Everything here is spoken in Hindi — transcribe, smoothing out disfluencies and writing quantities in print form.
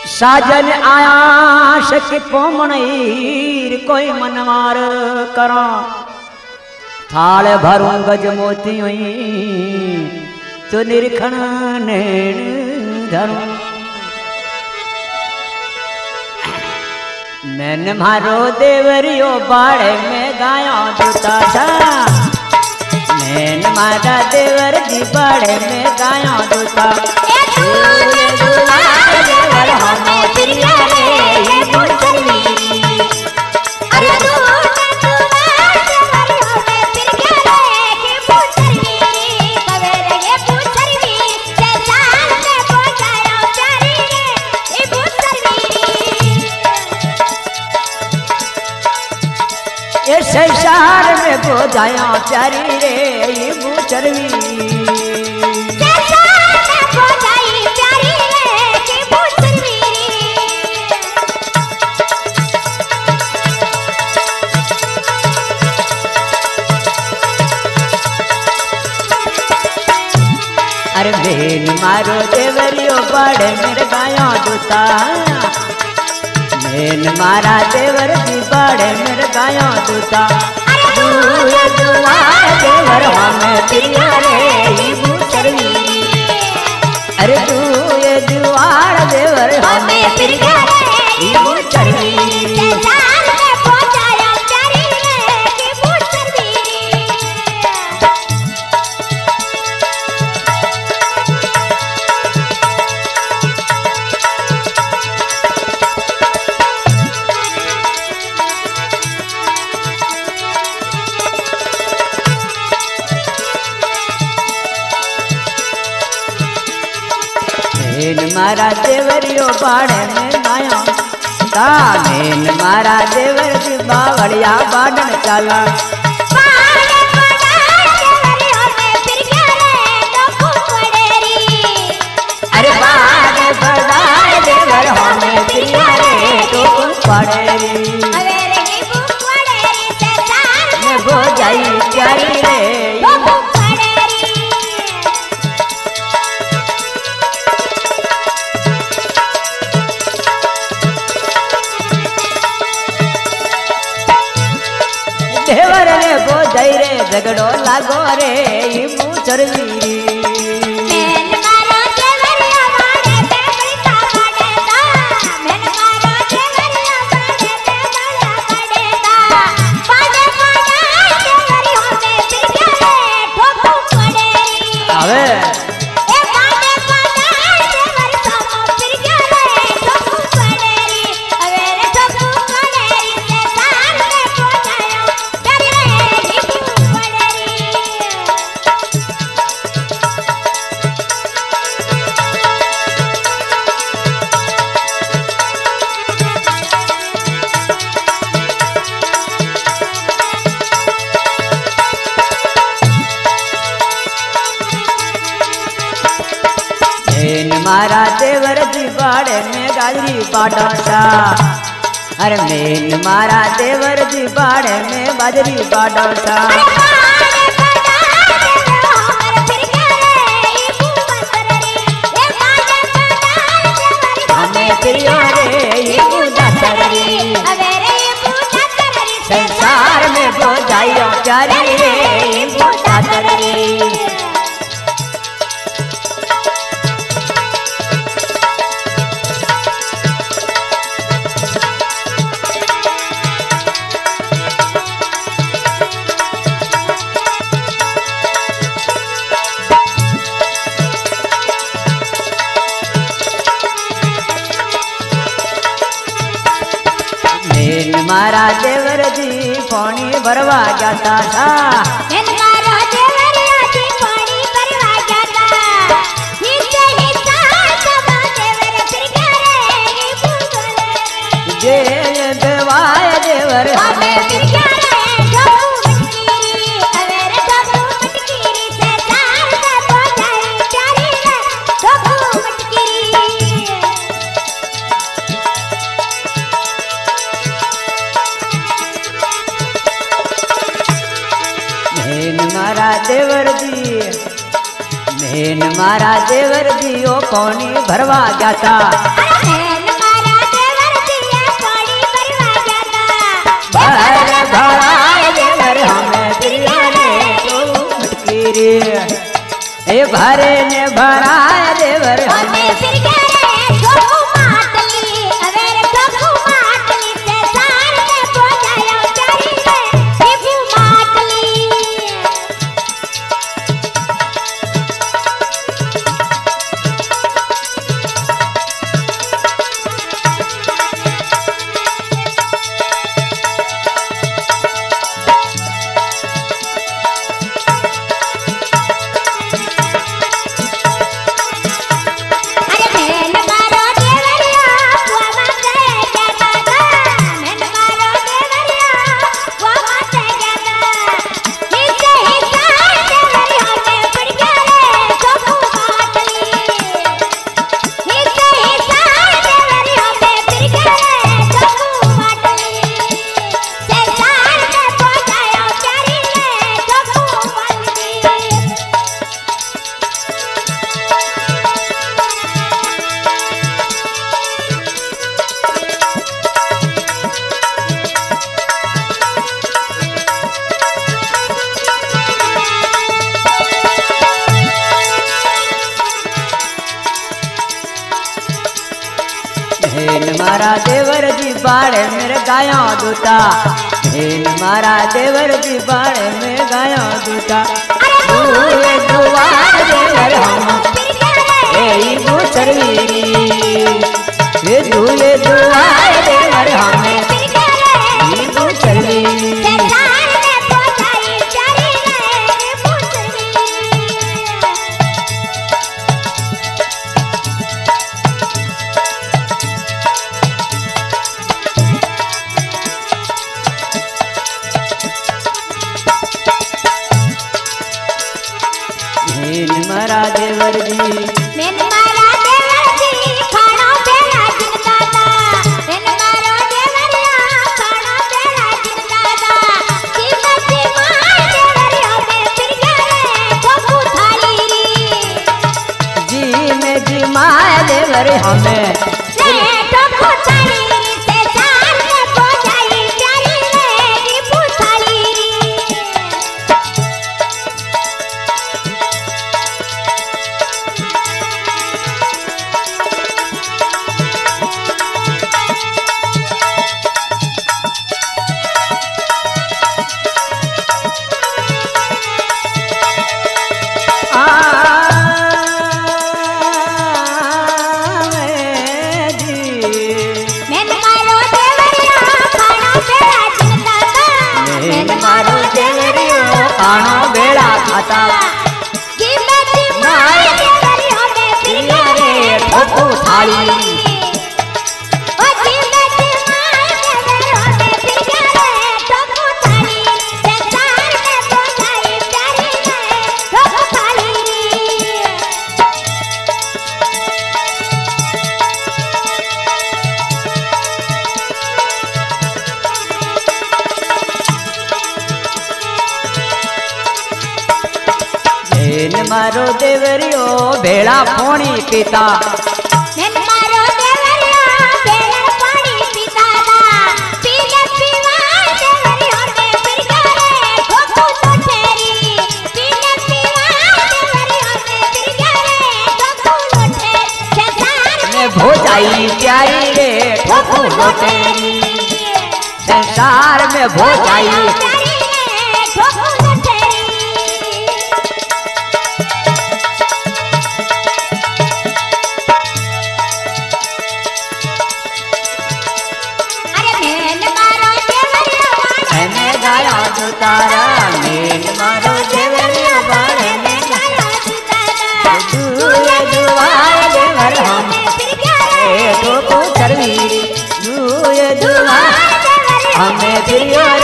साजन आया शक पोमणीर कोई मनवार करा थाल भरूं गज मोती हुई तो निरखण नैन धरूं मैंने मारो देवरियो बाड़े में गाया दूता था मैंने मारा देवर जी बाड़े में गाया दूता संसार में बोझाया प्यारी रे ये बूचरवी अरे बेन मारो देवरियो बड़े मेरे गाया दूता मैन मारा देवर जी बड़े मेरे गाया दूता देवर हमें प्रिया रे बूचरवी अरे तू ये दुआर देवर हमें प्रिया रे बूचरवी मारा देवरियो बाड़े में गाया तानेन मारा देवर जी बावड़िया बाडन चला अरे बाड़े बड़ाए देवर हमें प्रिया रे तो पड़ेरी मैं वो जाई प्यारी रे देवर रे बोझई रे झगड़ो लागो रे ई बूचरवी मारा देवर जी बाड़े में गाजरी बाडा सा अरे मैन मारा देवर जी बाड़े में बाजरी बाडा सा हमें प्रिया रे संसार में बोझाइयो प्यारी रे मारा देवर जी पानी भरवा जाता था मारा देवर जी पानी भरवा जाता हिस्से हिस्सा सब देवर फिर करे भूगोल जे देवाय देवर हमें फिर करे डबू मटकीरी अवेर डबू मटकीरी से सार से बोझाई प्यारी रे डबू मटकीरी मैन मारा देवर जी ओ पानी भरवा गया था मेन मारा देवर जी बाड़े मेरे गायों दूता मेन मारा देवर जी बाड़े में गायों दूता दुए दुआर देवर हम यही गुसरवीरी ये दुए दुआर देवर हमें यही गुसरवीरी मेन मारा देवर जी मेन मारा देवर जी खाना बेला दिन दादा मेन मारो देवरिया खाना बेला दिन दादा जीवती मां देवरिया में फिर गए ठोकू थाली जी में जी माया देवर हमें ठोकू थाली से चार में पहुंचाई प्यारी रे पूछाली मारो देवरियो भेड़ा पानी पीता मेन मारो देवरिया भेड़ा पानी पीता दा पीले पीवा देवरिया में फिर गए ठोकू तो ठेरी पीले पीवा देवरिया में फिर गए ठोकू तो ठेरी संसार में भोजाई प्यारी रे ठोकू तो ठेरी संसार में भोजाई प्यारी रे ठोकू तो ठेरी तारा मेन मारो देवरिया बाड़े में दुए दुआर देवर हम ठोकू सरवीरी दुए दुआर हमें फिर